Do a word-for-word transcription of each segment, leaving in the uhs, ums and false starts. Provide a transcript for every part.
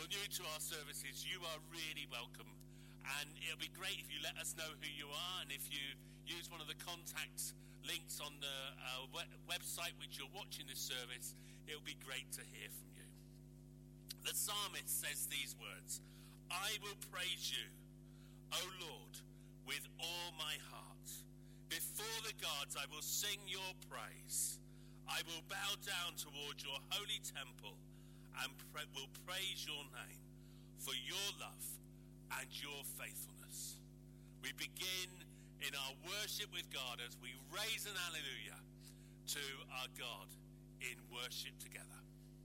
you're new to our services, you are really welcome. And it'll be great if you let us know who you are, and if you use one of the contact links on the uh, we- website which you're watching this service, it'll be great to hear from you. The psalmist says these words, I will praise you, O Lord, with all my heart. Before the gods I will sing your praise. I will bow down toward your holy temple and pra- will praise your name for your love and your faithfulness. We begin in our worship with God as we raise an hallelujah to our God in worship together.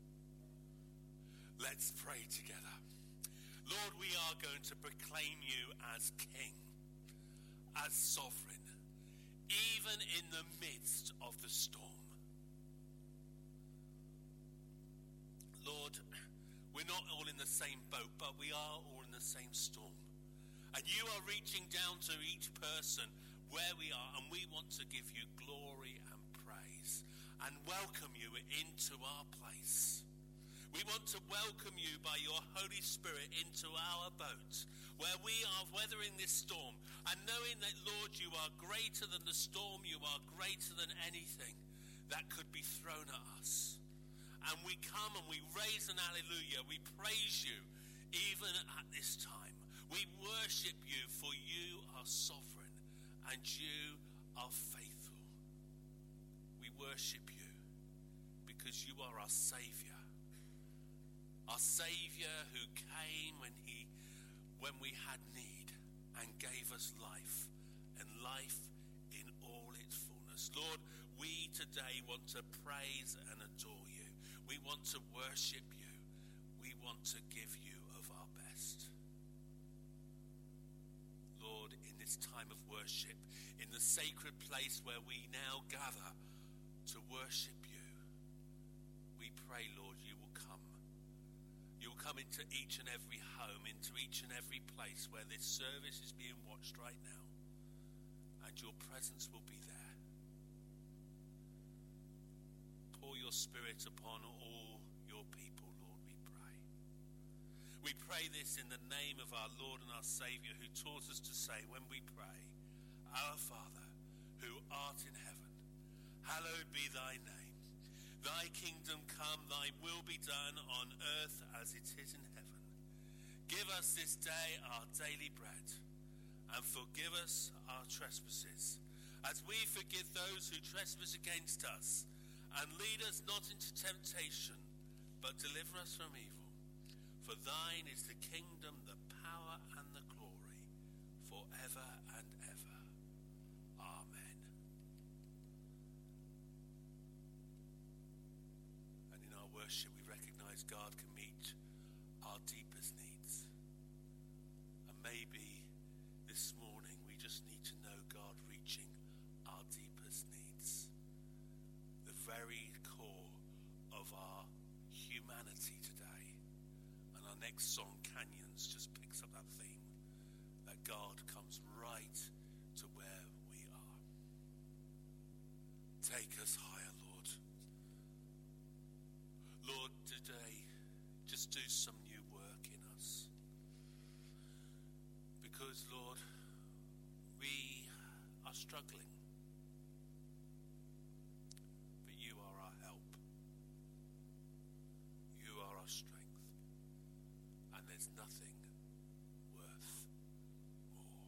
Let's pray together. Lord, we are going to proclaim you as King, as sovereign, even in the midst of the storm. Lord, we're not all in the same boat, but we are all in the same storm. And you are reaching down to each person where we are, and we want to give you glory and praise and welcome you into our place. We want to welcome you by your Holy Spirit into our boat, where we are weathering this storm, and knowing that, Lord, you are greater than the storm, you are greater than anything that could be thrown at us. And we come and we raise an hallelujah. We praise you even at this time. We worship you, for you are sovereign and you are faithful. We worship you because you are our Saviour. Our Saviour who came when he, when we had need and gave us life, and life in all its fullness. Lord, we today want to praise and adore you. We want to worship you. We want to give you of our best. Lord, in this time of worship, in the sacred place where we now gather to worship you, we pray, Lord, you will come. You will come into each and every home, into each and every place where this service is being watched right now, and your presence will be there. Pour your Spirit upon all your people, Lord, we pray. We pray this in the name of our Lord and our Saviour, who taught us to say when we pray, Our Father, who art in heaven, hallowed be thy name. Thy kingdom come, thy will be done on earth as it is in heaven. Give us this day our daily bread, and forgive us our trespasses, as we forgive those who trespass against us. And lead us not into temptation, but deliver us from evil. For thine is the kingdom, the power, and the glory, forever and ever. Amen. And in our worship, we recognize God can meet our deepest needs. And maybe this morning, we just need to know God reaching our deepest needs. The very core of our humanity today. And our next song, Canyons, just picks up that theme, that God comes right to where we are. Take us higher, Lord. Lord, today, just do some new work in us. Because, Lord, we are struggling. Strength, and there's nothing worth more.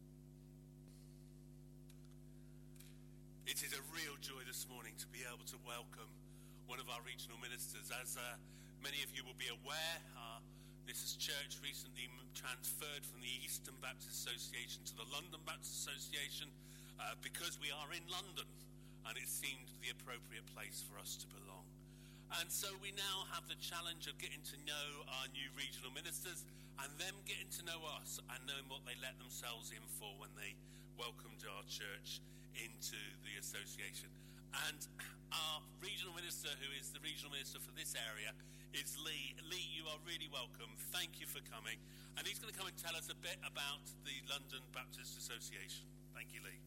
It is a real joy this morning to be able to welcome one of our regional ministers. As uh, many of you will be aware, uh, this is church recently transferred from the Eastern Baptist Association to the London Baptist Association uh, because we are in London, and it seemed the appropriate place for us to belong. And so we now have the challenge of getting to know our new regional ministers and them getting to know us and knowing what they let themselves in for when they welcomed our church into the association. And our regional minister, who is the regional minister for this area, is Lee. Lee, you are really welcome. Thank you for coming. And he's going to come and tell us a bit about the London Baptist Association. Thank you, Lee.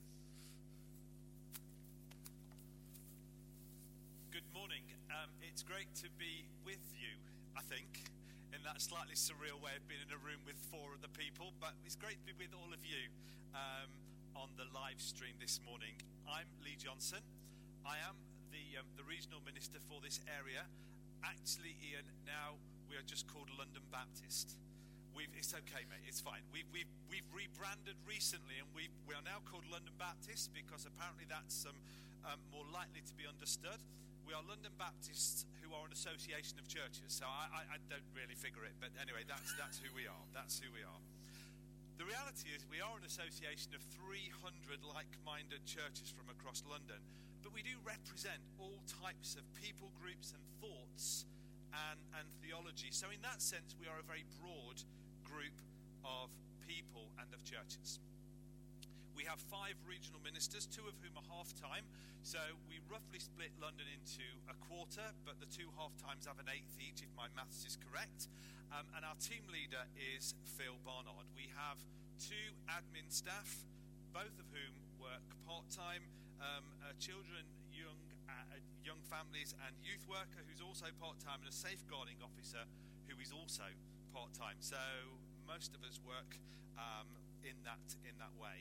Good morning. Um, it's great to be with you, I think. in that slightly surreal way of being in a room with four other people, but it's great to be with all of you um, on the live stream this morning. I'm Lee Johnson. I am the um, the regional minister for this area. Actually, Ian, now we are just called London Baptist. We've, it's okay, mate. It's fine. We've we've we've rebranded recently, and we we are now called London Baptist because apparently that's um, um, more likely to be understood. We are London Baptists who are an association of churches. So I, I, I don't really figure it, but anyway, that's that's who we are. That's who we are. The reality is we are an association of three hundred like-minded churches from across London, but we do represent all types of people groups and thoughts and, and theology. So in that sense, we are a very broad group of people and of churches. We have five regional ministers, two of whom are half-time. So we roughly split London into a quarter, but the two half-times have an eighth each, if my maths is correct. Um, and our team leader is Phil Barnard. We have two admin staff, both of whom work part-time, um, uh, children, young, uh, young families and youth worker who's also part-time, and a safeguarding officer who is also part-time. So most of us work um, in that in that way.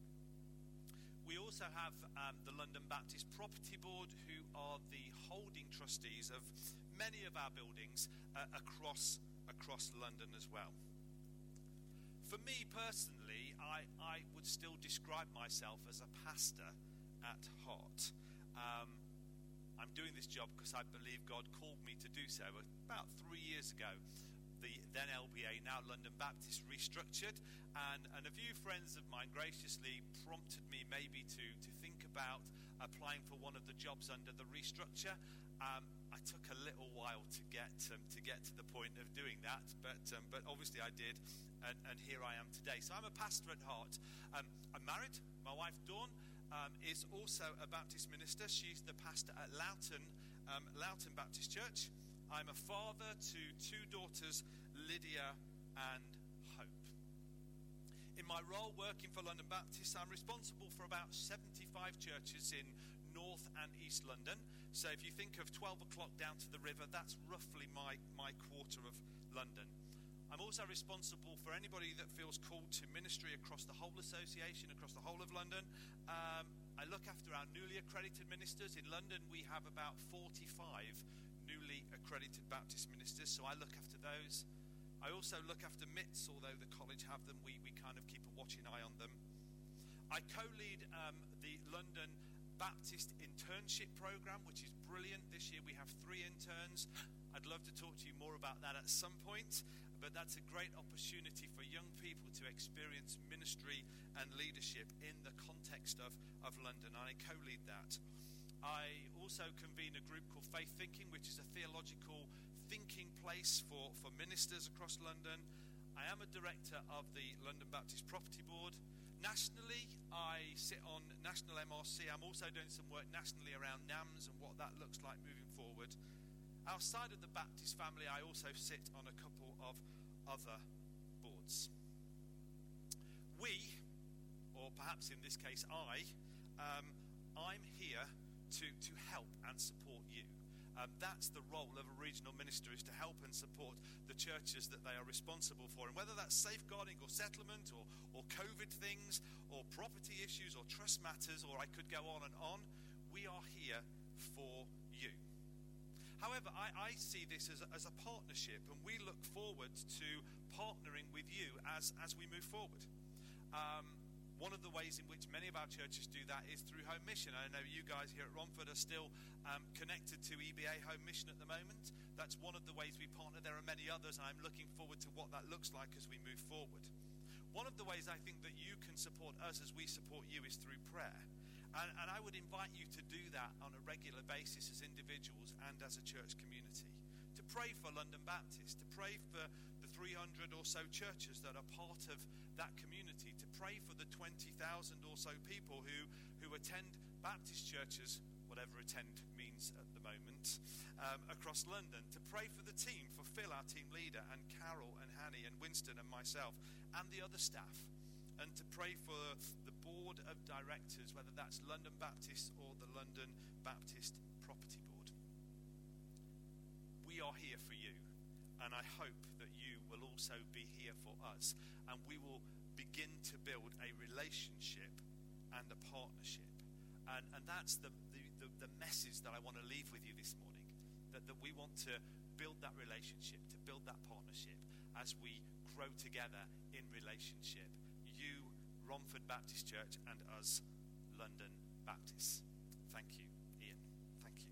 We also have um, the London Baptist Property Board, who are the holding trustees of many of our buildings uh, across across London as well. For me personally, I, I would still describe myself as a pastor at heart. Um, I'm doing this job because I believe God called me to do so. About three years ago, the then L B A, now London Baptist, restructured, and, and a few friends of mine graciously prompted me maybe to, to think about applying for one of the jobs under the restructure. Um, I took a little while to get um, to get to the point of doing that, but um, but obviously I did, and, and here I am today. So I'm a pastor at heart. Um, I'm married. My wife Dawn um, is also a Baptist minister. She's the pastor at Loughton um, Loughton Baptist Church. I'm a father to two daughters, Lydia and Hope. In my role working for London Baptist, I'm responsible for about seventy-five churches in North and East London. So if you think of twelve o'clock down to the river, that's roughly my, my quarter of London. I'm also responsible for anybody that feels called to ministry across the whole association, across the whole of London. Um, I look after our newly accredited ministers. In London, we have about forty-five newly accredited Baptist ministers, so I look after those. I also look after M I Ts, although the college have them. We, we kind of keep a watching eye on them. I co-lead um, the London Baptist Internship Program, which is brilliant. This year we have three interns. I'd love to talk to you more about that at some point, but that's a great opportunity for young people to experience ministry and leadership in the context of, of London. I co-lead that. I also convene a group called Faith Thinking, which is a theological thinking place for, for ministers across London. I am a director of the London Baptist Property Board. Nationally, I sit on National M R C. I'm also doing some work nationally around NAMS and what that looks like moving forward. Outside of the Baptist family, I also sit on a couple of other boards. We, or perhaps in this case I, um, I'm here to, to help and support you. Um, that's the role of a regional minister, is to help and support the churches that they are responsible for. And whether that's safeguarding or settlement or, or COVID things or property issues or trust matters, or I could go on and on, we are here for you. However, I, I see this as a, as a partnership, and we look forward to partnering with you as, as we move forward. Um, One of the ways in which many of our churches do that is through Home Mission. I know you guys here at Romford are still um, connected to E B A Home Mission at the moment. That's one of the ways we partner. There are many others, and I'm looking forward to what that looks like as we move forward. One of the ways I think that you can support us as we support you is through prayer. And, and I would invite you to do that on a regular basis as individuals and as a church community. To pray for London Baptist, to pray for the three hundred or so churches that are part of that community, to pray for the twenty thousand or so people who, who attend Baptist churches, whatever attend means at the moment, um, across London, to pray for the team, for Phil, our team leader, and Carol and Hanny and Winston and myself and the other staff, and to pray for the board of directors, whether that's London Baptist or the London Baptist Property Board. We are here for you. And I hope that you will also be here for us. And we will begin to build a relationship and a partnership. And, and that's the, the, the, the message that I want to leave with you this morning. That, that we want to build that relationship, to build that partnership as we grow together in relationship. You, Romford Baptist Church, and us, London Baptists. Thank you, Ian. Thank you.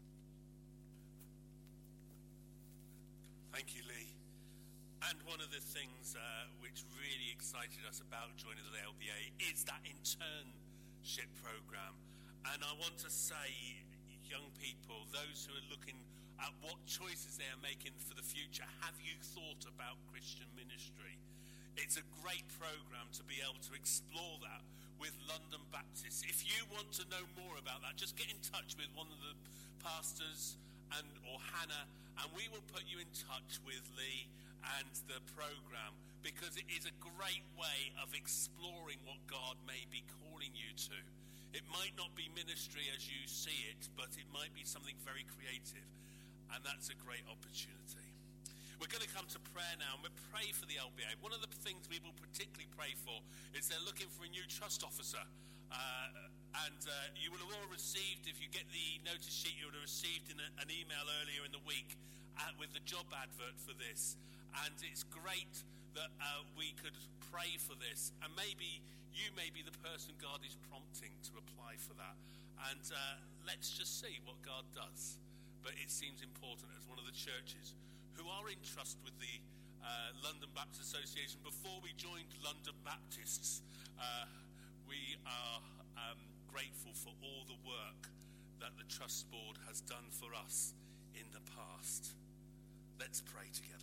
Thank you, Lee. And one of the things uh, which really excited us about joining the L B A is that internship program. And I want to say, young people, those who are looking at what choices they are making for the future, have you thought about Christian ministry? It's a great program to be able to explore that with London Baptists. If you want to know more about that, just get in touch with one of the pastors and or Hannah, and we will put you in touch with Lee and the program, because it is a great way of exploring what God may be calling you to. It might not be ministry as you see it, but it might be something very creative, and that's a great opportunity. We're going to come to prayer now, and we'll pray for the L B A. One of the things we will particularly pray for is they're looking for a new trust officer. Uh, and uh, you will have all received, if you get the notice sheet, you would have received in a, an email earlier in the week uh, with the job advert for this. And it's great that uh, we could pray for this. And maybe you may be the person God is prompting to apply for that. And uh, let's just see what God does. But it seems important as one of the churches who are in trust with the uh, London Baptist Association. Before we joined London Baptists, uh, we are um, grateful for all the work that the Trust Board has done for us in the past. Let's pray together.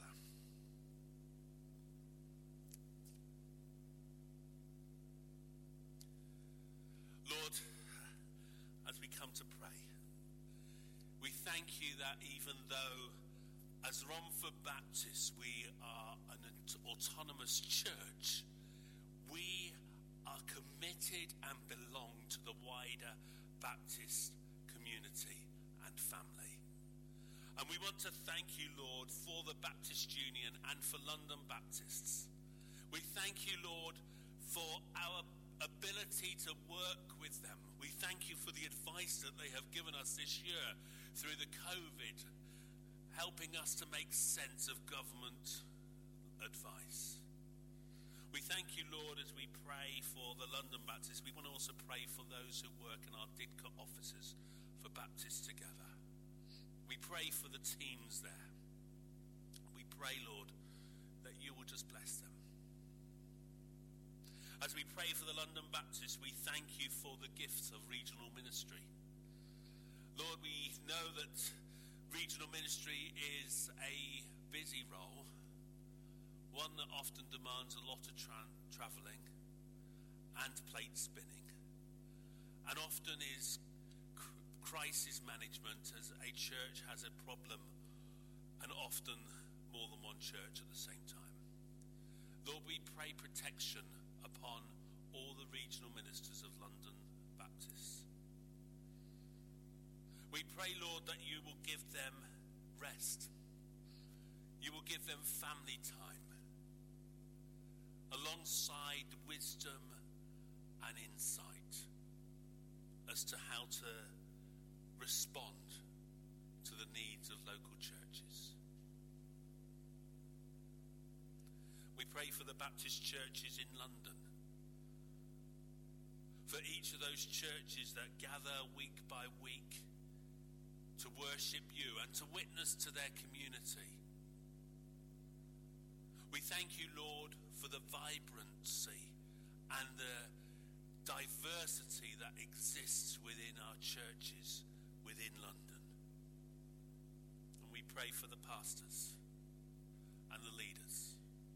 Lord, as we come to pray, we thank you that even though as Romford Baptists we are an autonomous church, we are committed and belong to the wider Baptist community and family. And we want to thank you, Lord, for the Baptist Union and for London Baptists. We thank you, Lord, for our ability to work with them. We thank you for the advice that they have given us this year through the COVID, helping us to make sense of government advice. We thank you, Lord, as we pray for the London Baptists. We want to also pray for those who work in our Didcot offices for Baptists Together. We pray for the teams there. We pray, Lord, that you will just bless them. As we pray for the London Baptists, we thank you for the gifts of regional ministry. Lord, we know that regional ministry is a busy role, one that often demands a lot of tra- travelling and plate spinning, and often is cr- crisis management as a church has a problem, and often more than one church at the same time. Lord, we pray protection upon all the regional ministers of London Baptists. We pray, Lord, that you will give them rest. You will give them family time, alongside wisdom and insight as to how to respond to the needs of local churches. We pray for the Baptist churches in London, for each of those churches that gather week by week to worship you and to witness to their community. We thank you, Lord, for the vibrancy and the diversity that exists within our churches within London. And we pray for the pastors and the leaders.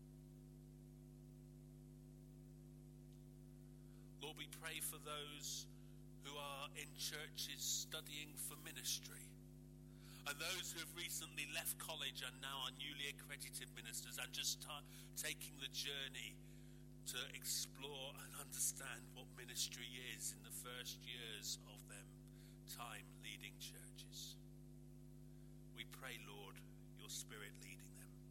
Lord, we pray for those who are in churches studying for ministry, and those who have recently left college and now are newly accredited ministers and just start taking the journey to explore and understand what ministry is in the first years of their time leading churches. We pray, Lord, your Spirit leading them.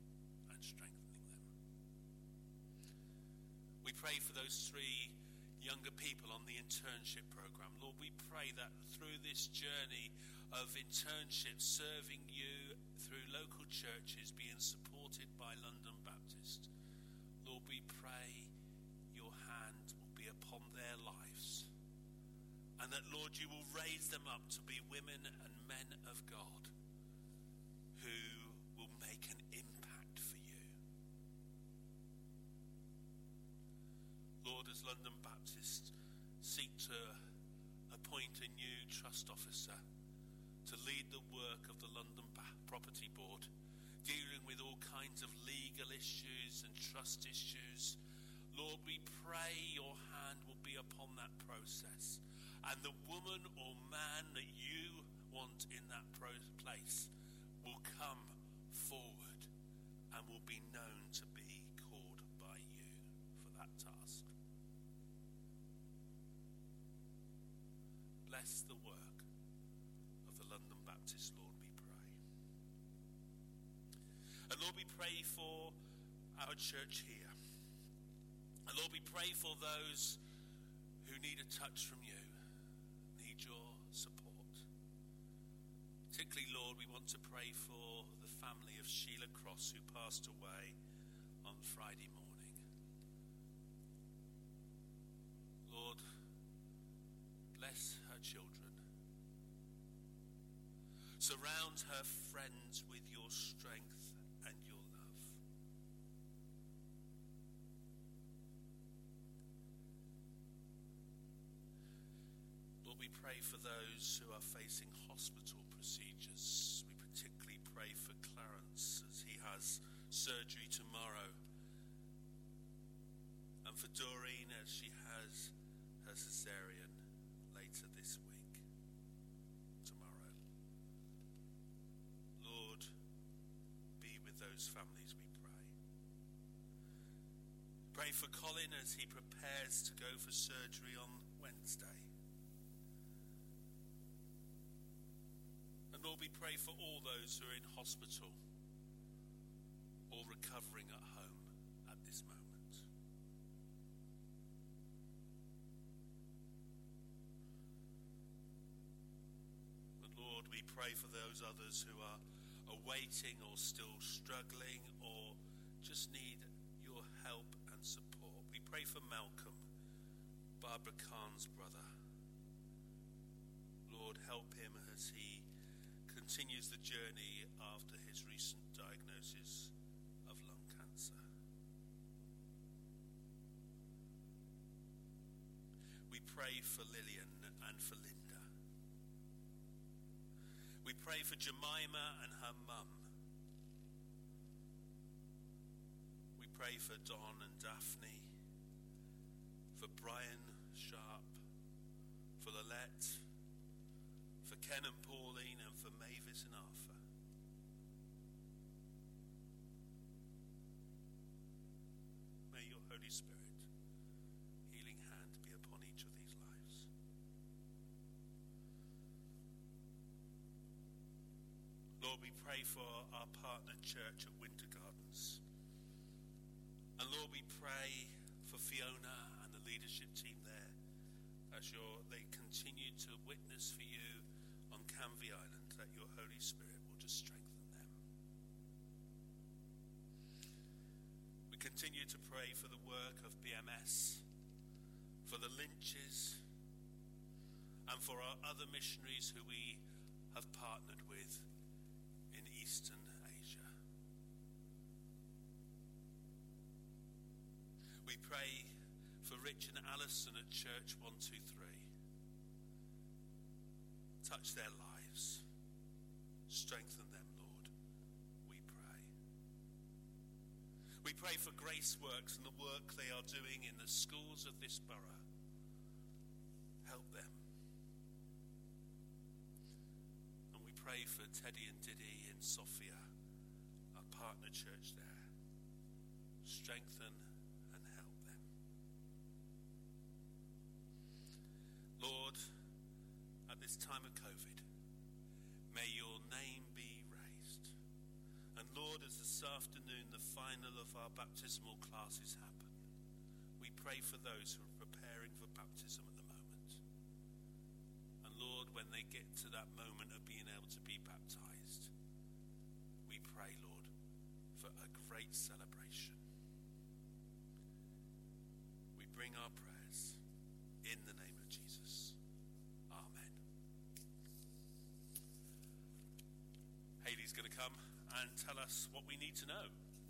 pray for those three younger people on the internship program. Lord, we pray that through this journey of internship, serving you through local churches, being supported by London Baptist, Lord, we pray your hand will be upon their lives, and that, Lord, you will raise them up to be women and men of God who will make an impact for you. Lord, as London Baptist seek to appoint a new trust officer to lead the work of the London Property Board, dealing with all kinds of legal issues and trust issues, Lord, we pray your hand will be upon that process, and the woman or man that you want in that pro- place will come forward and will be known to be called by you for that task. Bless the work of the London Baptist, Lord, we pray. And Lord, we pray for our church here. And Lord, we pray for those who need a touch from you, need your support. Particularly, Lord, we want to pray for the family of Sheila Cross, who passed away on Friday morning. Lord, bless her children. Surround her friends with your strength and your love. Lord, we pray for those who are facing hospital procedures. We particularly pray for Clarence as he has surgery tomorrow, and for Doreen as she has her cesarean later this week, tomorrow. Lord, be with those families, we pray. Pray for Colin as he prepares to go for surgery on Wednesday. And Lord, we pray for all those who are in hospital or recovering at home at this moment. We pray for those others who are awaiting or still struggling or just need your help and support. We pray for Malcolm, Barbara Khan's brother. Lord, help him as he continues the journey after his recent diagnosis of lung cancer. We pray for Lillian and for Linda. We pray for Jemima and her mum. We pray for Don and Daphne, for Brian Sharp, for Lillette, for Ken and Pauline, and for Mavis and Arthur. May your Holy Spirit, healing hand, be upon each of these lives. Lord, we pray for our partner church at Winter Gardens. And Lord, we pray for Fiona and the leadership team there as your, they continue to witness for you on Canvey Island, that your Holy Spirit will just strengthen them. We continue to pray for the work of B M S, for the Lynches, and for our other missionaries who we have partnered with in Eastern Asia. We pray for Rich and Alison at Church one two three. Touch their lives. Strengthen them, Lord, we pray. We pray for Grace Works and the work they are doing in the schools of this borough. Help them. And we pray for Teddy and Diddy in Sofia, our partner church there. Strengthen and help them. Lord, at this time of COVID, may your name be raised. And Lord, as this afternoon the final of our baptismal classes happen, we pray for those who are preparing for baptism at the moment. And Lord, when they get to that moment of being able to be baptized, we pray, Lord, for a great celebration. We bring our prayers in the name of Jesus. Amen. Haley's going to come and tell us what we need to know.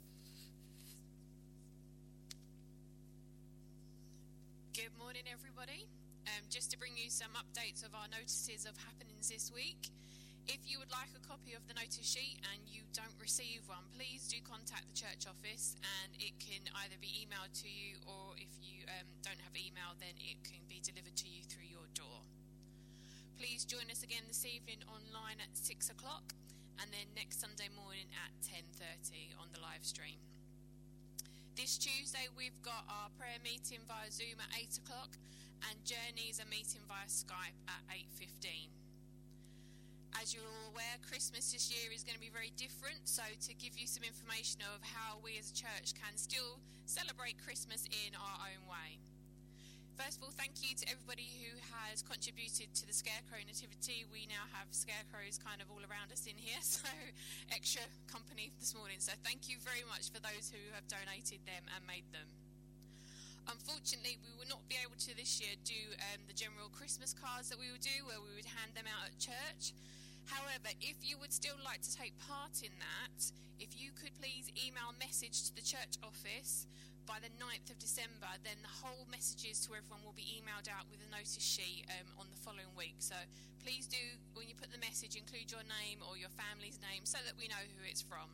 Good morning, everybody. Um, just to bring you some updates of our notices of happenings this week. If you would like a copy of the notice sheet and you don't receive one, please do contact the church office, and it can either be emailed to you, or if you um, don't have email, then it can be delivered to you through your door. Please join us again this evening online at six o'clock, and then next Sunday morning at ten thirty on the live stream. This Tuesday we've got our prayer meeting via Zoom at eight o'clock, and Journeys are meeting via Skype at eight fifteen. As you're all aware, Christmas this year is going to be very different, so to give you some information of how we as a church can still celebrate Christmas in our own way. First of all, thank you to everybody who has contributed to the Scarecrow Nativity. We now have scarecrows kind of all around us in here, so extra company this morning. So thank you very much for those who have donated them and made them. Unfortunately, we will not be able to this year do um, the general Christmas cards that we would do, where we would hand them out at church. However, if you would still like to take part in that, if you could please email a message to the church office by the ninth of December, then the whole messages to everyone will be emailed out with a notice sheet um, on the following week. So please do, when you put the message, include your name or your family's name so that we know who it's from.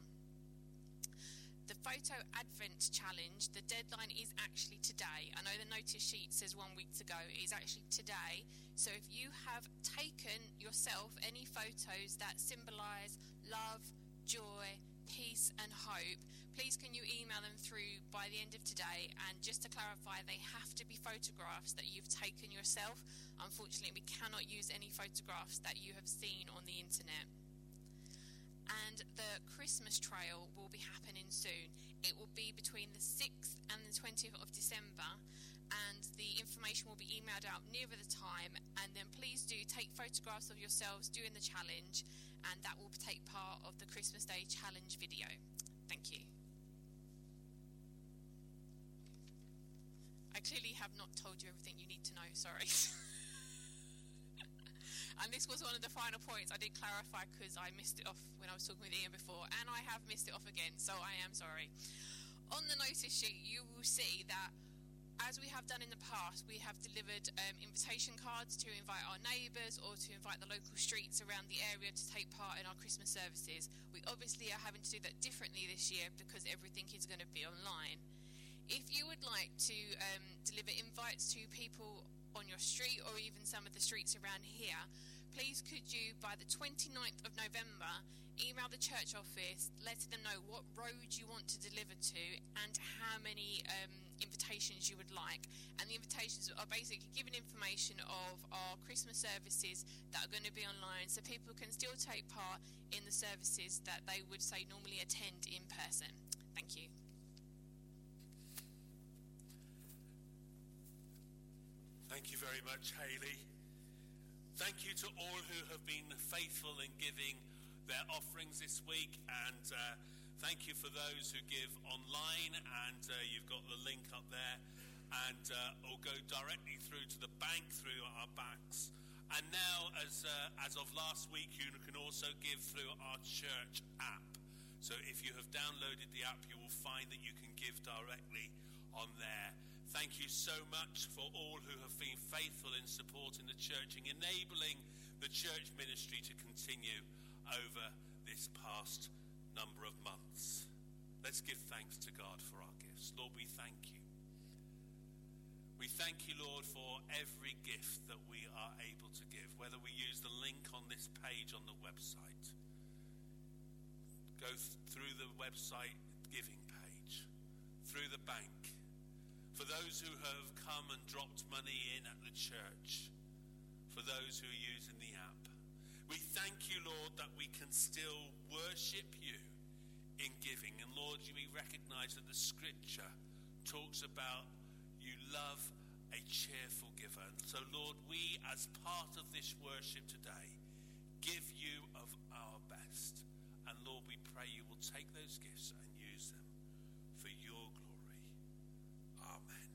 The Photo Advent Challenge, the deadline is actually today. I know the notice sheet says one week to go. It is actually today. So if you have taken yourself any photos that symbolise love, joy, peace and hope, please can you email them through by the end of today. And just to clarify, they have to be photographs that you've taken yourself. Unfortunately, we cannot use any photographs that you have seen on the internet. And the Christmas trail will be happening soon. It will be between the sixth and the twentieth of December, and the information will be emailed out nearer the time. And then please do take photographs of yourselves doing the challenge, and that will take part of the Christmas Day challenge video. Thank you. I clearly have not told you everything you need to know, sorry. And this was one of the final points I did clarify, because I missed it off when I was talking with Ian before, and I have missed it off again, so I am sorry. On the notice sheet, you will see that, as we have done in the past, we have delivered um, invitation cards to invite our neighbours or to invite the local streets around the area to take part in our Christmas services. We obviously are having to do that differently this year because everything is going to be online. If you would like to um, deliver invites to people on your street or even some of the streets around here, please could you, by the twenty-ninth of November, email the church office, letting them know what road you want to deliver to and how many um, invitations you would like. And the invitations are basically giving information of our Christmas services that are going to be online, so people can still take part in the services that they would say normally attend in person. Thank you. Thank you very much, Hayley. Thank you to all who have been faithful in giving their offerings this week, and uh, thank you for those who give online, and uh, you've got the link up there, and uh, or go directly through to the bank through our banks. And now, as uh, as of last week, you can also give through our church app. So if you have downloaded the app, you will find that you can give directly on there. Thank you so much for all who have been faithful in supporting the church and enabling the church ministry to continue over this past number of months. Let's give thanks to God for our gifts. Lord, we thank you. We thank you, Lord, for every gift that we are able to give, whether we use the link on this page on the website, go th- through the website giving page, through the bank, for those who have come and dropped money in at the church, for those who are using the app. We thank you, Lord, that we can still worship you in giving. And Lord, we recognize that the scripture talks about You love a cheerful giver. And so, Lord, we, as part of this worship today, give you of our best. And Lord, we pray you will take those gifts and use them for your glory. Amen.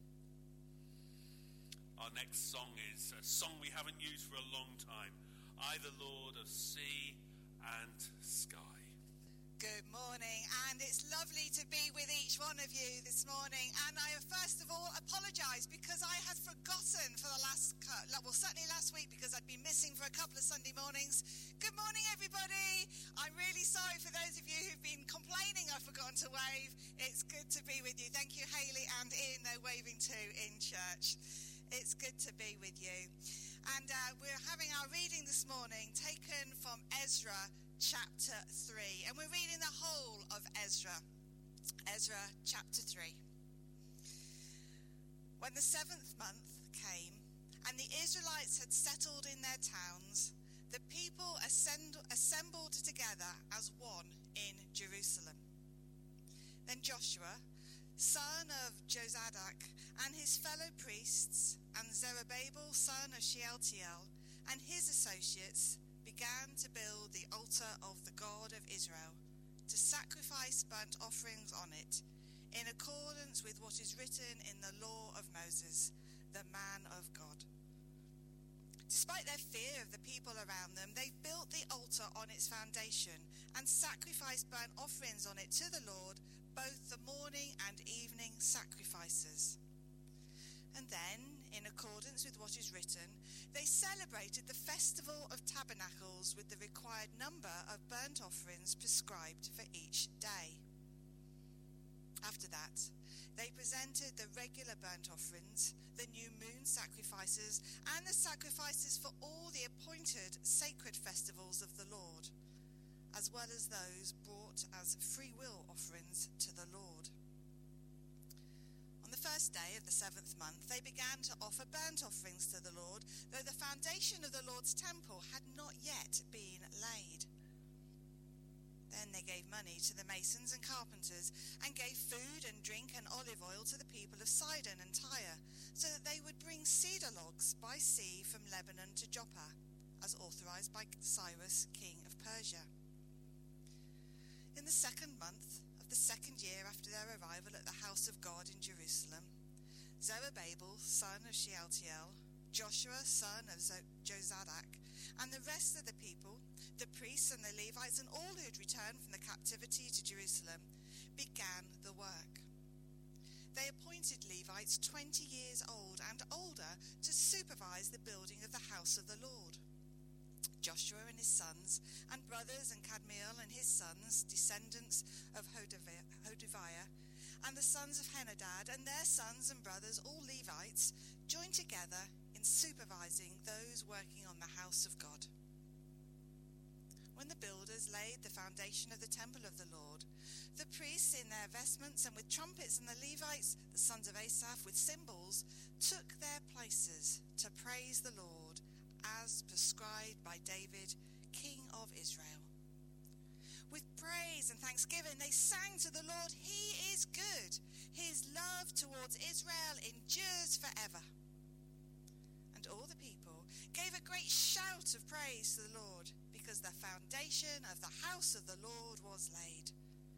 Our next song is a song we haven't used for a long time. I, the Lord of sea and sky. Good morning, and it's lovely to be with each one of you this morning. And I first of all apologise because I had forgotten for the last, well, certainly last week, because I'd been missing for a couple of Sunday mornings. Good morning, everybody. I'm really sorry for those of you who've been complaining I've forgotten to wave. It's good to be with you. Thank you, Hayley and Ian, they're waving too in church. It's good to be with you. And uh, we're having our reading this morning taken from Ezra chapter three, and we're reading the whole of Ezra. Ezra chapter three. When the seventh month came and the Israelites had settled in their towns, the people ascend- assembled together as one in Jerusalem. Then Joshua, son of Jozadak, and his fellow priests, and Zerubbabel, son of Shealtiel, and his associates, began to build the altar of the God of Israel, to sacrifice burnt offerings on it, in accordance with what is written in the law of Moses, the man of God. Despite their fear of the people around them, they built the altar on its foundation and sacrificed burnt offerings on it to the Lord, both the morning and evening sacrifices. And then, in accordance with what is written, they celebrated the Festival of Tabernacles with the required number of burnt offerings prescribed for each day. After that, they presented the regular burnt offerings, the new moon sacrifices, and the sacrifices for all the appointed sacred festivals of the Lord, as well as those brought as free will offerings to the Lord. On the first day of the seventh month, they began to offer burnt offerings to the Lord, though the foundation of the Lord's temple had not yet been laid. Then they gave money to the masons and carpenters, and gave food and drink and olive oil to the people of Sidon and Tyre, so that they would bring cedar logs by sea from Lebanon to Joppa, as authorized by Cyrus, king of Persia. In the second month of the second year after their arrival at the house of God in Jerusalem, Zerubbabel, son of Shealtiel, Joshua, son of Jozadak, and the rest of the people, the priests and the Levites, and all who had returned from the captivity to Jerusalem, began the work. They appointed Levites twenty years old and older to supervise the building of the house of the Lord. Joshua and his sons, and brothers, and Kadmiel and his sons, descendants of Hodaviah, and the sons of Henadad, and their sons and brothers, all Levites, joined together in supervising those working on the house of God. When the builders laid the foundation of the temple of the Lord, the priests in their vestments and with trumpets, and the Levites, the sons of Asaph, with cymbals, took their places to praise the Lord, as prescribed by David, king of Israel. With praise and thanksgiving they sang to the Lord, "He is good. His love towards Israel endures forever." And all the people gave a great shout of praise to the Lord, because the foundation of the house of the Lord was laid.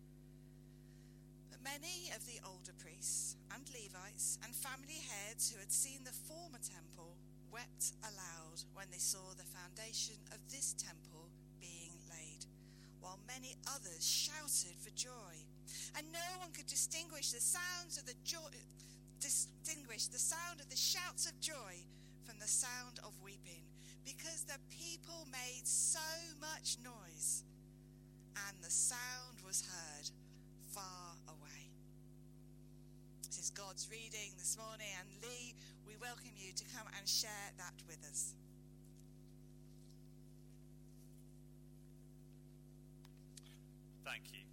But many of the older priests and Levites and family heads who had seen the former temple wept aloud when they saw the foundation of this temple being laid, while many others shouted for joy. And no one could distinguish the sounds of the joy, distinguish the sound of the shouts of joy from the sound of weeping, because the people made so much noise, and the sound was heard far away. This is God's reading this morning, and Lee, we welcome you to come and share that with us. Thank you.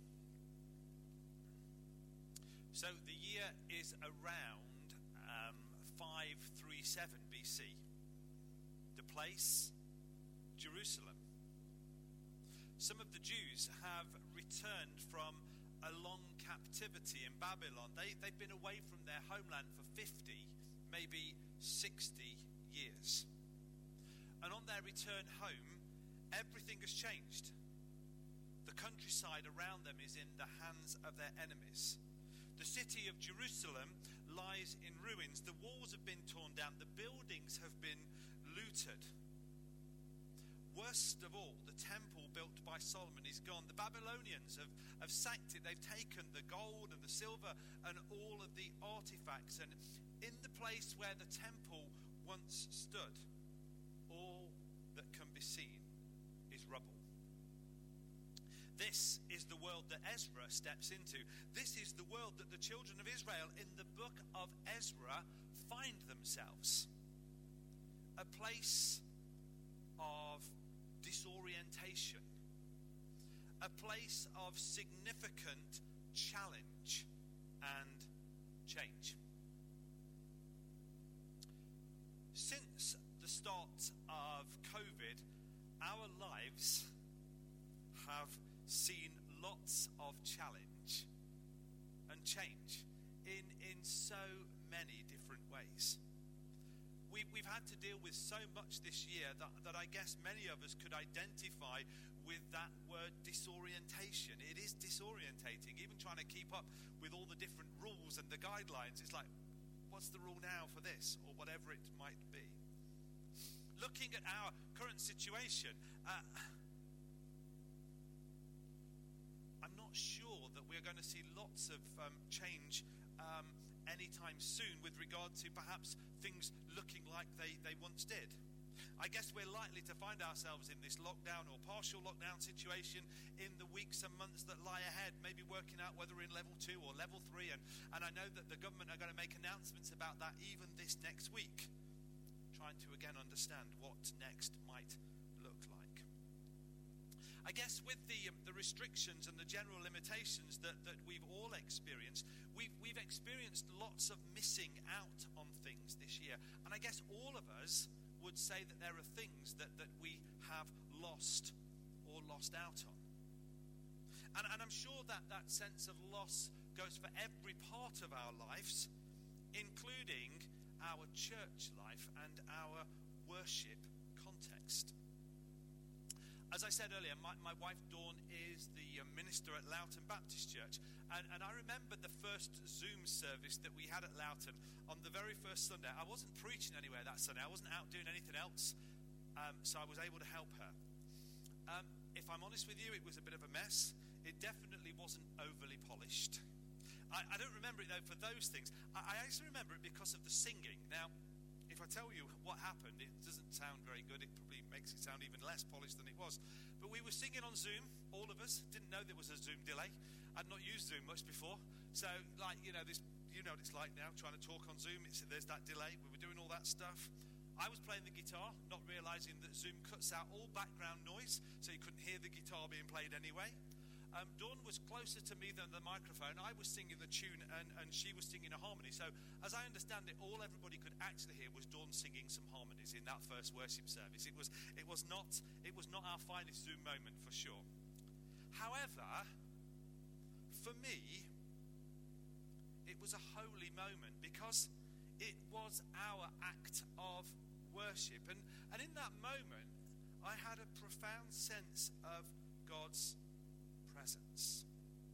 So the year is around um, five thirty-seven B C. The place, Jerusalem. Some of the Jews have returned from a long captivity in Babylon. They, they've been away from their homeland for fifty, maybe sixty years. And on their return home, everything has changed. The countryside around them is in the hands of their enemies. The city of Jerusalem lies in ruins. The walls have been torn down. The buildings have been looted. Worst of all, the temple built by Solomon is gone. The Babylonians have, have sacked it. They've taken the gold and the silver and all of the artifacts. And in the place where the temple once stood, all that can be seen is rubble. This is the world that Ezra steps into. This is the world that the children of Israel in the book of Ezra find themselves. A place of disorientation. A place of significant challenge and change. Since the start of COVID, our lives have seen lots of challenge and change in, in so many different ways. We, we've had to deal with so much this year that, that I guess many of us could identify with that word disorientation. It is disorientating, even trying to keep up with all the different rules and the guidelines. It's like, what's the rule now for this, or whatever it might be? Looking at our current situation, uh, I'm not sure that we're going to see lots of um, change um, anytime soon with regard to perhaps things looking like they, they once did. I guess we're likely to find ourselves in this lockdown or partial lockdown situation in the weeks and months that lie ahead, maybe working out whether we're in level two or level three. And, and I know that the government are going to make announcements about that even this next week, trying to again understand what next might look like. I guess with the um, the restrictions and the general limitations that, that we've all experienced, we've, we've experienced lots of missing out on things this year. And I guess all of us would say that there are things that, that we have lost or lost out on. And, and I'm sure that that sense of loss goes for every part of our lives, including our church life and our worship context. As I said earlier, my, my wife Dawn is the uh, minister at Loughton Baptist Church. And, and I remember the first Zoom service that we had at Loughton on the very first Sunday. I wasn't preaching anywhere that Sunday. I wasn't out doing anything else. Um, so I was able to help her. Um, if I'm honest with you, it was a bit of a mess. It definitely wasn't overly polished. I, I don't remember it, though, for those things. I, I actually remember it because of the singing. Now, if I tell you what happened, it doesn't sound very good. It probably makes it sound even less polished than it was. But we were singing on Zoom, all of us. Didn't know there was a Zoom delay. I'd not used Zoom much before. So, like, you know, this, you know what it's like now, trying to talk on Zoom. It's, there's that delay. We were doing all that stuff. I was playing the guitar, not realising that Zoom cuts out all background noise, so you couldn't hear the guitar being played anyway. Um, Dawn was closer to me than the microphone. I was singing the tune and, and she was singing a harmony. So as I understand it, all everybody could actually hear was Dawn singing some harmonies in that first worship service. It was it was not it was not our finest Zoom moment for sure. However, for me, it was a holy moment because it was our act of worship. And, and in that moment, I had a profound sense of God's presence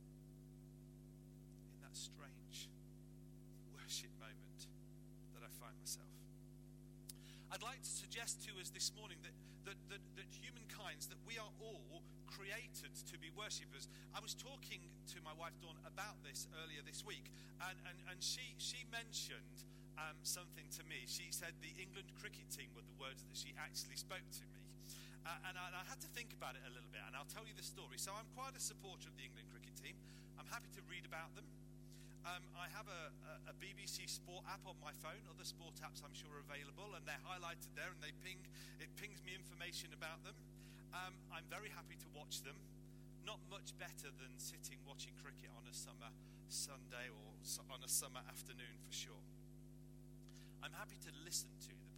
in that strange worship moment that I find myself. I'd like to suggest to us this morning that that, that that humankind, that we are all created to be worshippers. I was talking to my wife Dawn about this earlier this week, and, and, and she she mentioned um, something to me. She said the England cricket team were the words that she actually spoke to me. Uh, and, I, and I had to think about it a little bit, and I'll tell you the story. So I'm quite a supporter of the England cricket team. I'm happy to read about them. Um, I have a, a, a B B C Sport app on my phone. Other sport apps I'm sure are available, and they're highlighted there, and they ping. It pings me information about them. Um, I'm very happy to watch them. Not much better than sitting watching cricket on a summer Sunday or on a summer afternoon for sure. I'm happy to listen to the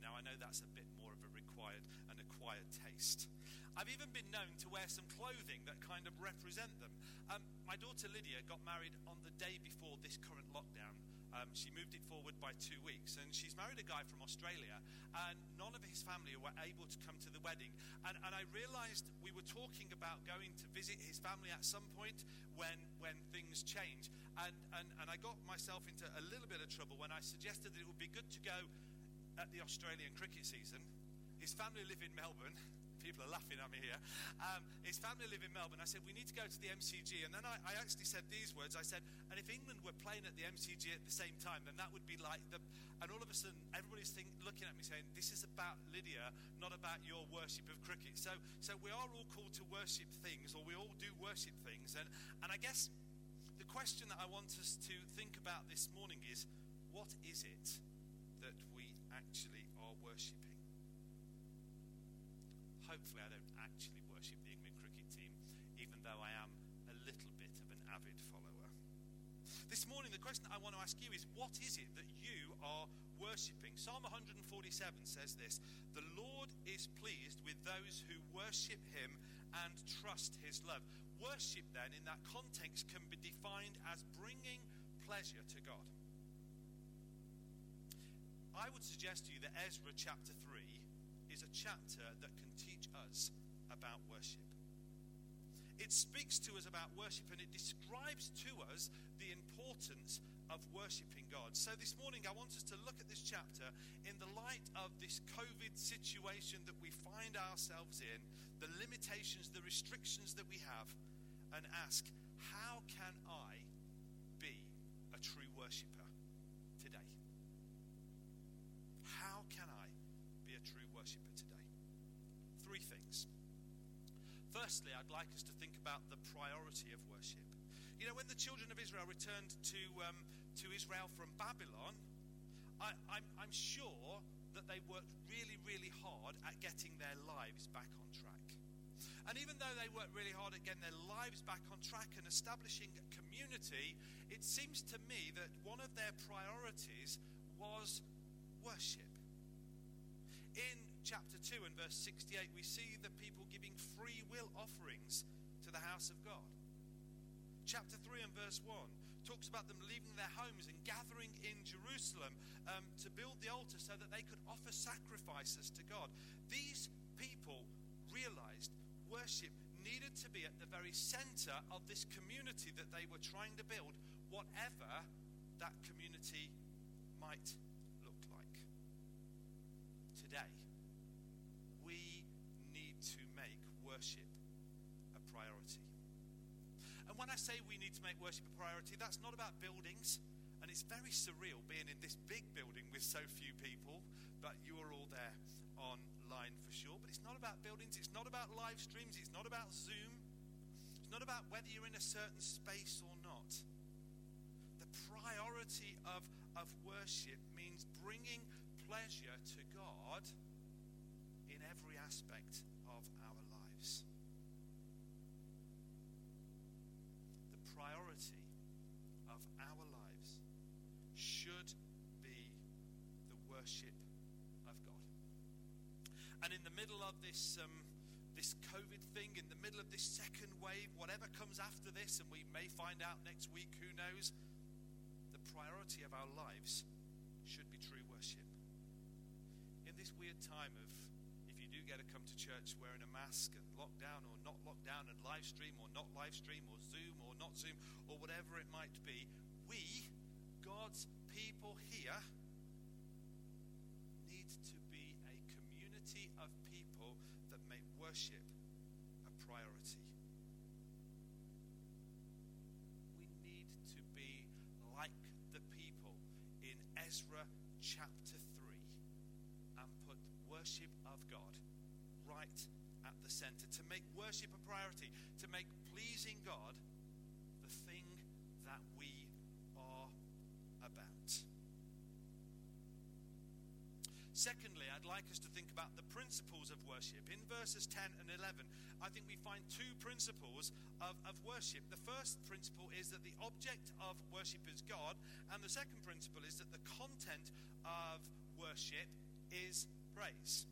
Now, I know that's a bit more of a required and acquired taste. I've even been known to wear some clothing that kind of represent them. Um, my daughter Lydia got married on the day before this current lockdown. Um, she moved it forward by two weeks, and she's married a guy from Australia, and none of his family were able to come to the wedding. And, and I realised we were talking about going to visit his family at some point when when things change. And, and, and I got myself into a little bit of trouble when I suggested that it would be good to go at the Australian cricket season. His family live in Melbourne. People are laughing at me here. Um, his family live in Melbourne. I said, we need to go to the M C G. And then I, I actually said these words. I said, and if England were playing at the M C G at the same time, then that would be like the... And all of a sudden, everybody's think, looking at me saying, this is about Lydia, not about your worship of cricket. So so we are all called to worship things, or we all do worship things. And, and I guess the question that I want us to think about this morning is, what is it that we actually are worshipping? Hopefully I don't actually worship the England cricket team, even though I am a little bit of an avid follower. This morning, the question that I want to ask you is, what is it that you are worshipping? Psalm one forty-seven says this: the Lord is pleased with those who worship him and trust his love. Worship, then, in that context, can be defined as bringing pleasure to God. I would suggest to you that Ezra chapter three is a chapter that can teach us about worship. It speaks to us about worship, and it describes to us the importance of worshipping God. So this morning I want us to look at this chapter in the light of this COVID situation that we find ourselves in, the limitations, the restrictions that we have, and ask, how can I be a true worshipper today? How can I be a true worshipper today? Three things. Firstly, I'd like us to think about the priority of worship. You know, when the children of Israel returned to um, to Israel from Babylon, I, I'm, I'm sure that they worked really, really hard at getting their lives back on track. And even though they worked really hard at getting their lives back on track and establishing a community, it seems to me that one of their priorities was worship. In chapter two and verse sixty-eight, we see the people giving free will offerings to the house of God. Chapter three and verse one talks about them leaving their homes and gathering in Jerusalem um, to build the altar so that they could offer sacrifices to God. These people realized worship needed to be at the very center of this community that they were trying to build, whatever that community might look like. Today, we need to make worship a priority. And when I say we need to make worship a priority, that's not about buildings. And it's very surreal being in this big building with so few people, but you are all there online for sure. But it's not about buildings, it's not about live streams, it's not about Zoom. It's not about whether you're in a certain space or not. The priority of, of worship means bringing pleasure to God in every aspect of our lives. The priority of our lives should be the worship of God. And in the middle of this um, this COVID thing, in the middle of this second wave, whatever comes after this, and we may find out next week, who knows, the priority of our lives should be true worship. In this weird time of, if you do get to come to church wearing a mask and lockdown or not lockdown and live stream or not live stream or Zoom or not Zoom or whatever it might be, we, God's people here, need to be a community of people that make worship a priority. We need to be like the people in Ezra chapter three and put worship of God right at the center. To make worship a priority, to make pleasing God the thing that we are about. Secondly, I'd like us to think about the principles of worship. In verses ten and eleven, I think we find two principles of, of worship. The first principle is that the object of worship is God, and the second principle is that the content of worship is praise.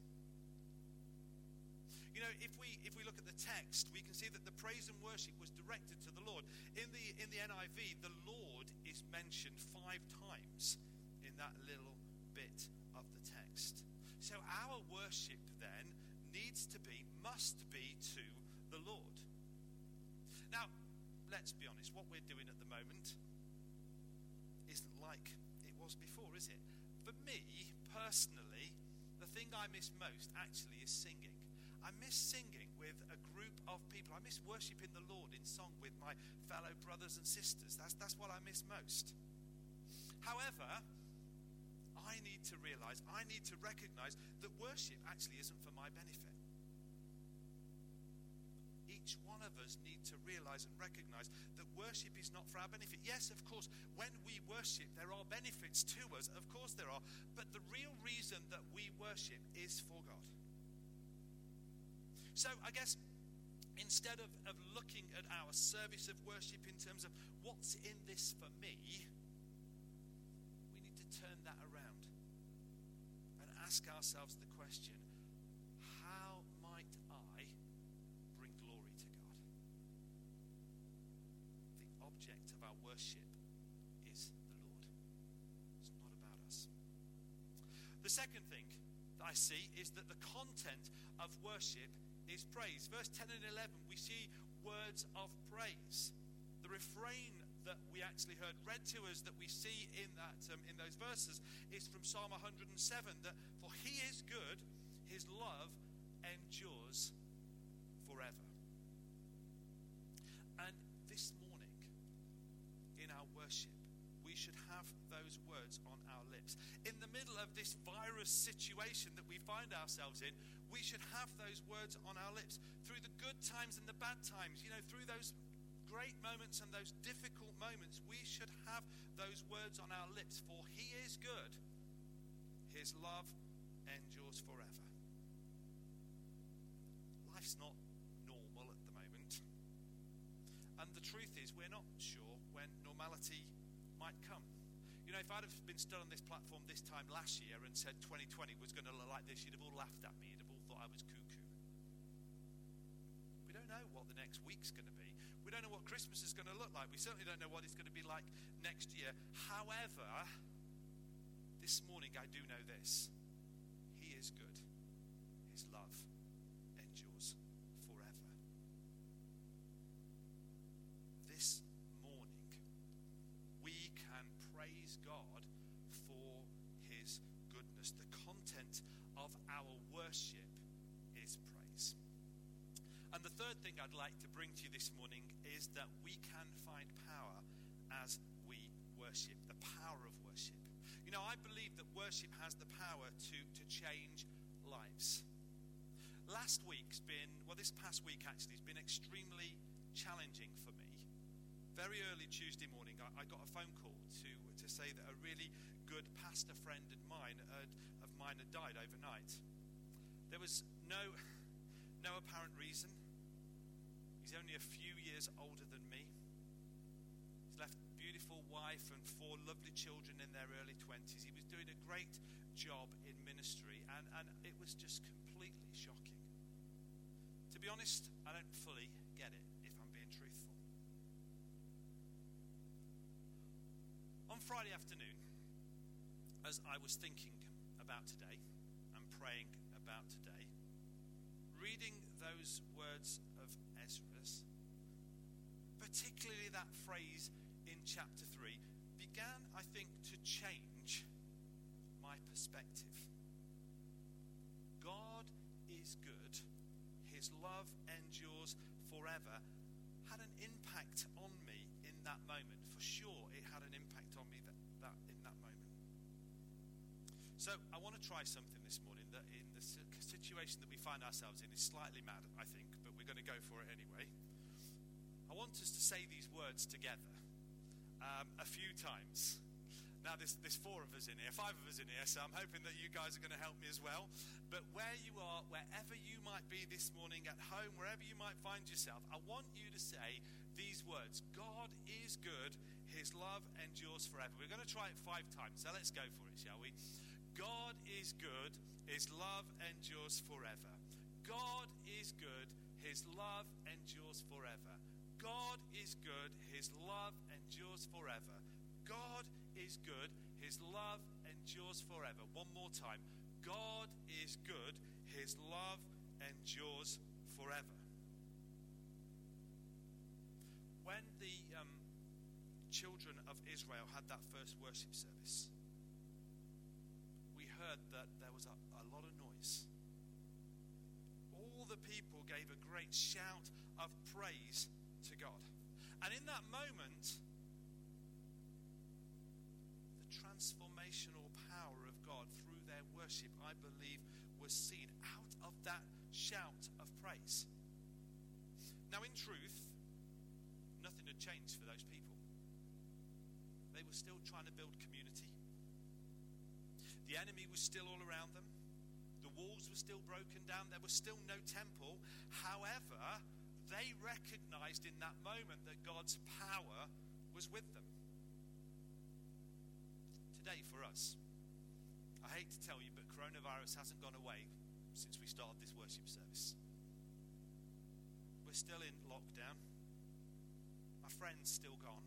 You know, if we if we look at the text, we can see that the praise and worship was directed to the Lord. In the in the N I V, the Lord is mentioned five times in that little bit of the text. So our worship then needs to be, must be to the Lord. Now, let's be honest, what we're doing at the moment isn't like it was before, is it? For me, personally, the thing I miss most actually is singing. I miss singing with a group of people. I miss worshiping the Lord in song with my fellow brothers and sisters. That's, that's what I miss most. However, I need to realize, I need to recognize that worship actually isn't for my benefit. Each one of us need to realize and recognize that worship is not for our benefit. Yes, of course, when we worship, there are benefits to us. Of course there are. But the real reason that we worship is for God. So I guess instead of, of looking at our service of worship in terms of what's in this for me, we need to turn that around and ask ourselves the question, how might I bring glory to God? The object of our worship is the Lord. It's not about us. The second thing that I see is that the content of worship is praise. Verse ten and eleven, we see words of praise. The refrain that we actually heard read to us, that we see in that um, in those verses, is from Psalm one hundred seven, that for he is good, his love endures forever. And this morning, in our worship, we should have those words on our lips. In the middle of this virus situation that we find ourselves in, we should have those words on our lips. Through the good times and the bad times, you know, through those great moments and those difficult moments, we should have those words on our lips. For he is good, his love endures forever. Life's not normal at the moment. And the truth is, we're not sure when normality might come. You know, if I'd have been stood on this platform this time last year and said twenty twenty was going to look like this, you'd have all laughed at me. You'd have all thought I was cuckoo. We don't know what the next week's going to be. We don't know what Christmas is going to look like. We certainly don't know what it's going to be like next year. However, this morning I do know this. He is good. His love endures forever. This morning, we can praise God for his goodness. The content of our worship is praise. And the third thing I'd like to bring to you this morning is that we can find power as we worship, the power of worship. You know, I believe that worship has the power to, to change lives. Last week's been, well, this past week actually has been extremely challenging for me. Very early Tuesday morning, I, I got a phone call to, to say that a really good pastor friend of mine, uh, of mine had died overnight. There was no, no apparent reason. He's only a few years older than me. He's left a beautiful wife and four lovely children in their early twenties. He was doing a great job in ministry, and, and it was just completely shocking. To be honest, I don't fully get it, if I'm being truthful. On Friday afternoon, as I was thinking about today and praying about today, reading those words of Ezra's, particularly that phrase in chapter three, began, I think, to change my perspective. God is good. His love endures forever. Had an impact on me in that moment. For sure, it had an impact on me that, that in that moment. So I want to try something this morning that in the situation that we find ourselves in is slightly mad, I think, but we're going to go for it anyway. I want us to say these words together um, a few times. Now, there's, there's four of us in here, five of us in here, so I'm hoping that you guys are going to help me as well. But where you are, wherever you might be this morning, at home, wherever you might find yourself, I want you to say these words. God is good. His love endures forever. We're going to try it five times, so let's go for it, shall we? God is good, his love endures forever. God is good, his love endures forever. God is good, his love endures forever. God is good, his love endures forever. One more time. God is good, his love endures forever. When the um, children of Israel had that first worship service, we heard that there was a, a lot of noise. All the people gave a great shout of praise to God. And in that moment, the transformational power of God through their worship, I believe, was seen out of that shout of praise. Now, in truth, nothing had changed for those people. They were still trying to build community. The enemy was still all around them. The walls were still broken down. There was still no temple. However, they recognized in that moment that God's power was with them. Today for us, I hate to tell you, but coronavirus hasn't gone away since we started this worship service. We're still in lockdown. My friend's still gone.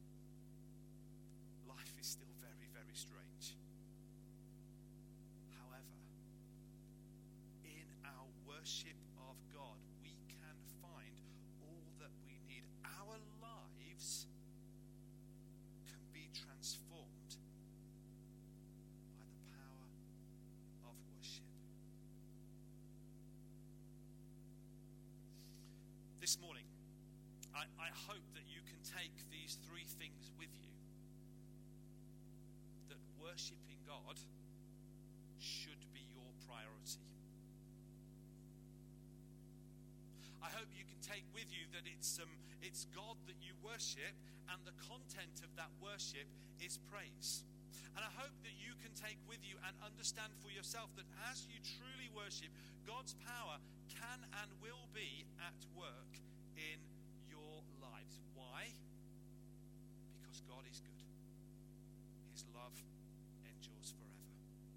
Life is still very, very strange. However, in our worship of God, we can find all that we need. Our lives can be transformed by the power of worship. This morning, I, I hope that you can take these three things with you. That worshipping God should be your priority. I hope you can take with you that it's um, it's God that you worship, and the content of that worship is praise. And I hope that you can take with you and understand for yourself that as you truly worship, God's power can and will be at work in your lives. Why? Because God is good. His love endures forever.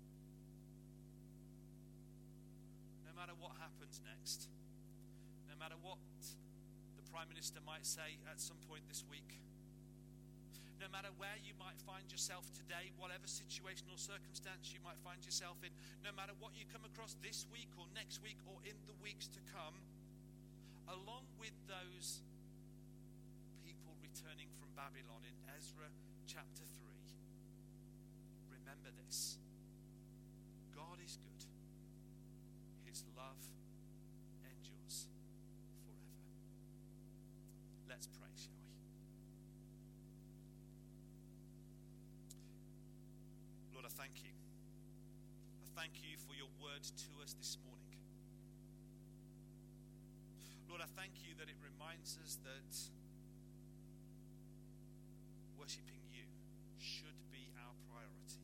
No matter what happens next, no matter what the Prime Minister might say at some point this week, no matter where you might find yourself today, whatever situation or circumstance you might find yourself in, no matter what you come across this week or next week or in the weeks to come, along with those people returning from Babylon in Ezra chapter three, remember this: God is good. His love endures forever. Let's pray, shall we? Lord, I thank you. I thank you for your word to us this morning. Lord, I thank you that it reminds us that worshipping you should be our priority.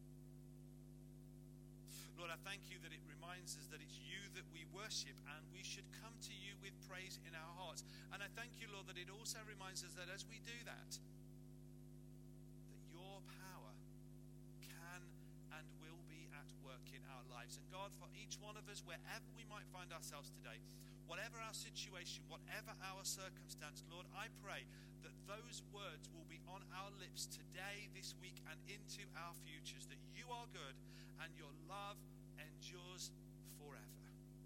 Lord, I thank you that it reminds us that it's you that we worship, and we should come to you with praise in our hearts. And I thank you, Lord, that it also reminds us that as we do that, that your power can and will be at work in our lives. And God, for each one of us, wherever we might find ourselves today, whatever our situation, whatever our circumstance, Lord, I pray that those words will be on our lips today, this week, and into our futures, that you are good and your love endures forever.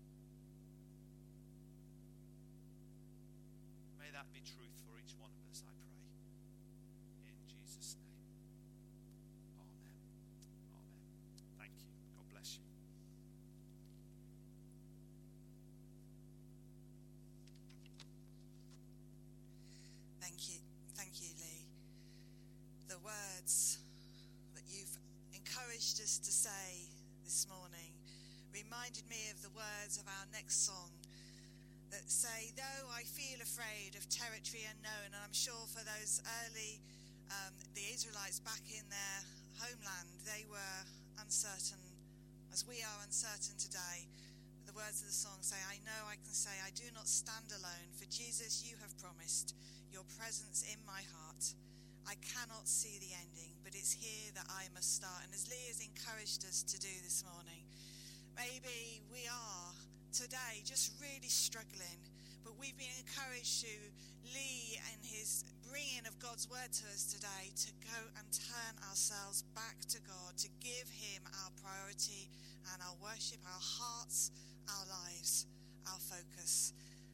May that be truth for each one of us, I pray. In Jesus' name. Amen. Amen. Thank you. God bless you. Thank you. Thank you, Lee. The words that you've encouraged us to say this morning reminded me of the words of our next song that say, though I feel afraid of territory unknown. And I'm sure for those early, um, the Israelites back in their homeland, they were uncertain as we are uncertain today. The words of the song say, I know I can say, I do not stand alone, for Jesus, you have promised your presence in my heart. I cannot see the ending, but it's here that I must start. And as Lee has encouraged us to do this morning, maybe we are today just really struggling, but we've been encouraged to Lee and his bringing of God's word to us today to go and turn ourselves back to God, to give him our priority and our worship, our hearts, our lives, our focus.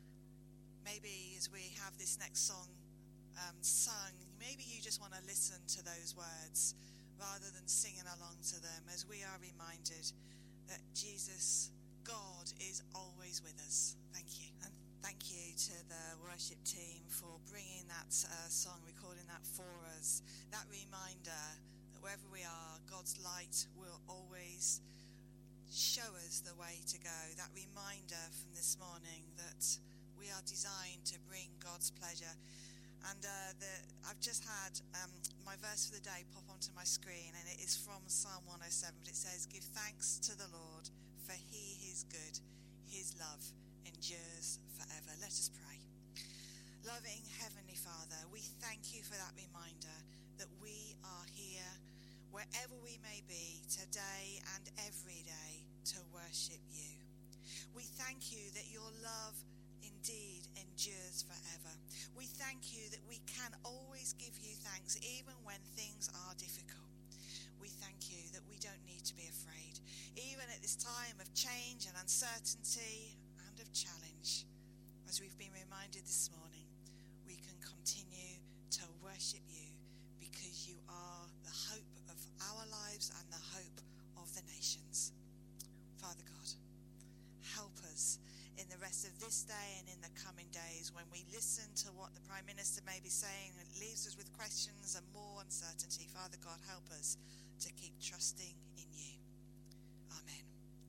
Maybe as we have this next song um, sung, maybe you just want to listen to those words rather than singing along to them, as we are reminded that Jesus, God, is always with us. Thank you. And thank you to the worship team for bringing that uh, song, recording that for us. That reminder that wherever we are, God's light will always show us the way to go. That reminder from this morning that we are designed to bring God's pleasure. And uh, the, I've just had um, my verse for the day pop onto my screen, and it is from Psalm one oh seven, but it says, "Give thanks to the Lord, for he is good. His love endures forever." Let us pray. Loving Heavenly Father, we thank you for that reminder that we are here, wherever we may be, today and every day, to worship you. We thank you that your love indeed endures forever. We thank you that we can always give you thanks even when things are difficult. We thank you that we don't need to be afraid. Even at this time of change and uncertainty and of challenge, as we've been reminded this morning, we can continue to worship you because you are the hope of our lives and the hope of the nations. Father God, help us in the rest of this day and in the coming days when we listen to what the Prime Minister may be saying. It leaves us with questions and more uncertainty. Father God, help us to keep trusting in you. Amen.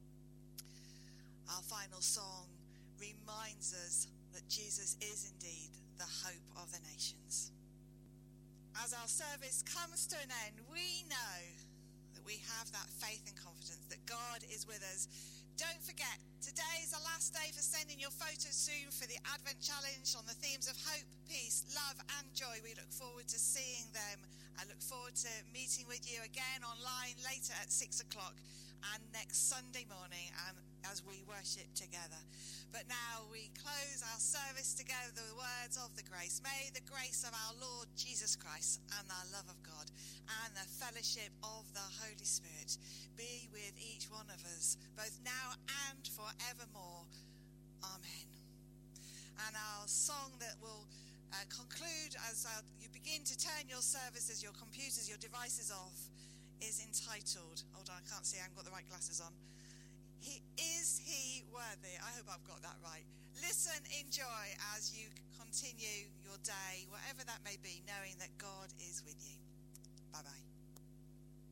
Our final song reminds us that Jesus is indeed the hope of the nations. As our service comes to an end, we know that we have that faith and confidence that God is with us. Don't forget, today is the last day for sending your photos soon for the Advent Challenge on the themes of hope, peace, love and joy. We look forward to seeing them. I look forward to meeting with you again online later at six o'clock and next Sunday morning um, as we worship together. But now we close our service together with the words of the grace. May the grace of our Lord Jesus Christ and the love of God and the fellowship of the Holy Spirit be with each one of us, both now and forevermore. Amen. And our song that will uh, conclude as uh, you begin to turn your services, your computers, your devices off, is entitled, hold on, I can't see, I haven't got the right glasses on. He is he worthy? I hope I've got that right. Listen, enjoy as you continue your day, whatever that may be, knowing that God is with you. Bye-bye.